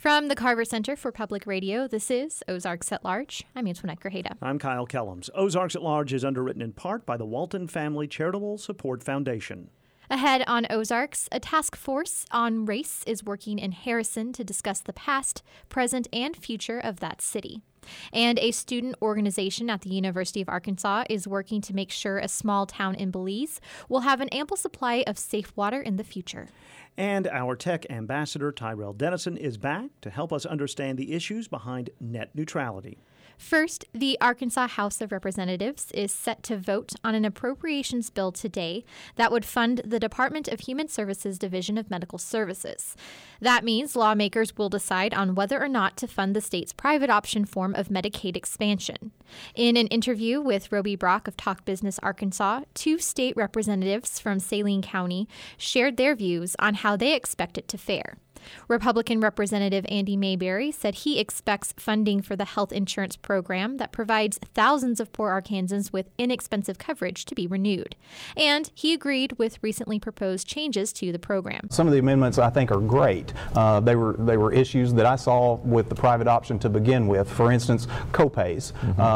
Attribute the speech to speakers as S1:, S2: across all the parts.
S1: From the Carver Center for Public Radio, this is Ozarks at Large. I'm Antoinette Grajeda.
S2: I'm Kyle Kellums. Ozarks at Large is underwritten in part by the Walton Family Charitable Support Foundation.
S1: Ahead on Ozarks, a task force on race is working in Harrison to discuss the past, present, and future of that city. And a student organization at the University of Arkansas is working to make sure a small town in Belize will have an ample supply of safe water in the future.
S2: And our tech ambassador, Tyrell Dennison, is back to help us understand the issues behind net neutrality.
S1: First, the Arkansas House of Representatives is set to vote on an appropriations bill today that would fund the Department of Human Services Division of Medical Services. That means lawmakers will decide on whether or not to fund the state's private option form of Medicaid expansion. In an interview with Roby Brock of Talk Business Arkansas, two state representatives from Saline County shared their views on how they expect it to fare. Republican Representative Andy Mayberry said he expects funding for the health insurance program that provides thousands of poor Arkansans with inexpensive coverage to be renewed. And he agreed with recently proposed changes to the program.
S3: Some of the amendments I think are great. They were issues that I saw with the private option to begin with. For instance, copays.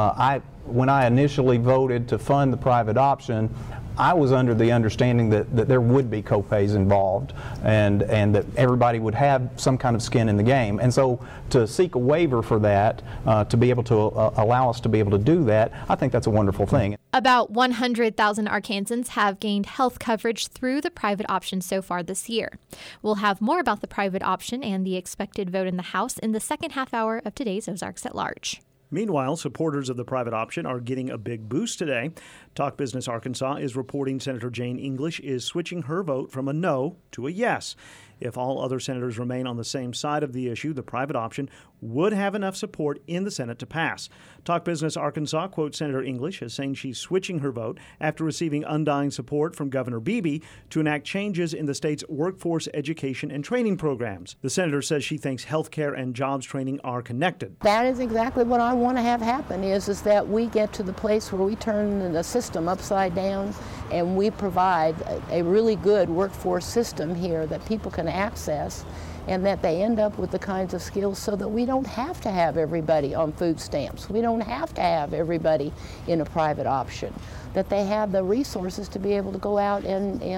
S3: When I initially voted to fund the private option, I was under the understanding that there would be copays involved and that everybody would have some kind of skin in the game. And so to seek a waiver for that, to be able to allow us to be able to do that, I think that's a wonderful thing.
S1: About 100,000 Arkansans have gained health coverage through the private option so far this year. We'll have more about the private option and the expected vote in the House in the second half hour of today's Ozarks at Large.
S2: Meanwhile, supporters of the private option are getting a big boost today. Talk Business Arkansas is reporting Senator Jane English is switching her vote from a no to a yes. If all other senators remain on the same side of the issue, the private option would have enough support in the Senate to pass. Talk Business Arkansas quotes Senator English as saying she's switching her vote after receiving undying support from Governor Beebe to enact changes in the state's workforce education and training programs. The senator says she thinks health care and jobs training are connected.
S4: That is exactly what I want to have happen is that we get to the place where we turn the system upside down and we provide a really good workforce system here that people can access and that they end up with the kinds of skills so that we don't have to have everybody on food stamps. We don't have to have everybody in a private option. That they have the resources to be able to go out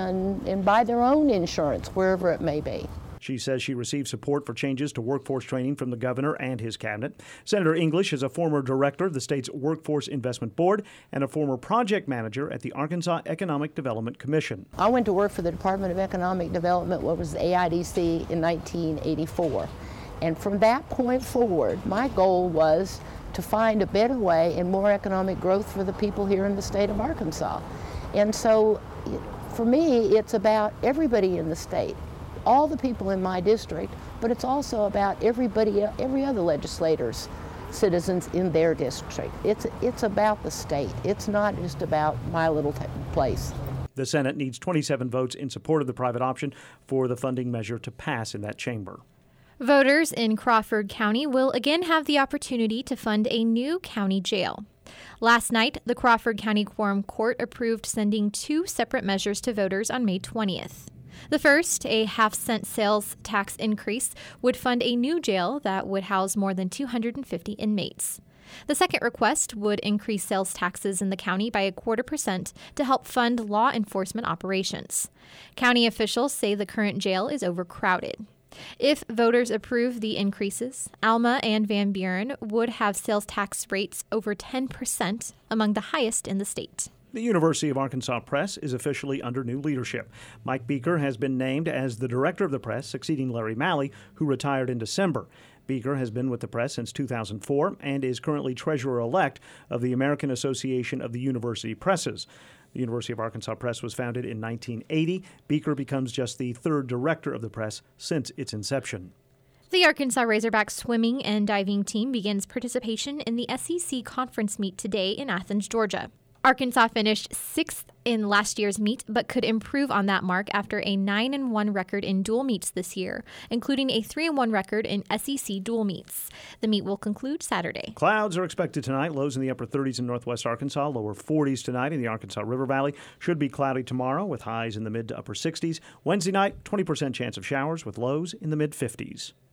S4: and buy their own insurance wherever it may be.
S2: She says she received support for changes to workforce training from the governor and his cabinet. Senator English is a former director of the state's Workforce Investment Board and a former project manager at the Arkansas Economic Development Commission.
S4: I went to work for the Department of Economic Development, what was the AIDC, in 1984. And from that point forward, my goal was to find a better way and more economic growth for the people here in the state of Arkansas. And so for me, it's about everybody in the state. All the people in my district, but it's also about every other legislators, citizens in their district. It's about the state. It's not just about my little place.
S2: The Senate needs 27 votes in support of the private option for the funding measure to pass in that chamber.
S1: Voters in Crawford County will again have the opportunity to fund a new county jail. Last night, the Crawford County Quorum Court approved sending two separate measures to voters on May 20th. The first, a half-cent sales tax increase, would fund a new jail that would house more than 250 inmates. The second request would increase sales taxes in the county by 0.25% to help fund law enforcement operations. County officials say the current jail is overcrowded. If voters approve the increases, Alma and Van Buren would have sales tax rates over 10%, among the highest in the state.
S2: The University of Arkansas Press is officially under new leadership. Mike Beaker has been named as the director of the press, succeeding Larry Malley, who retired in December. Beaker has been with the press since 2004 and is currently treasurer-elect of the American Association of the University Presses. The University of Arkansas Press was founded in 1980. Beaker becomes just the third director of the press since its inception.
S1: The Arkansas Razorbacks swimming and diving team begins participation in the SEC conference meet today in Athens, Georgia. Arkansas finished 6th in last year's meet, but could improve on that mark after a 9-1 record in dual meets this year, including a 3-1 record in SEC dual meets. The meet will conclude Saturday.
S2: Clouds are expected tonight, lows in the upper 30s in northwest Arkansas, lower 40s tonight in the Arkansas River Valley. Should be cloudy tomorrow with highs in the mid to upper 60s. Wednesday night, 20% chance of showers with lows in the mid 50s.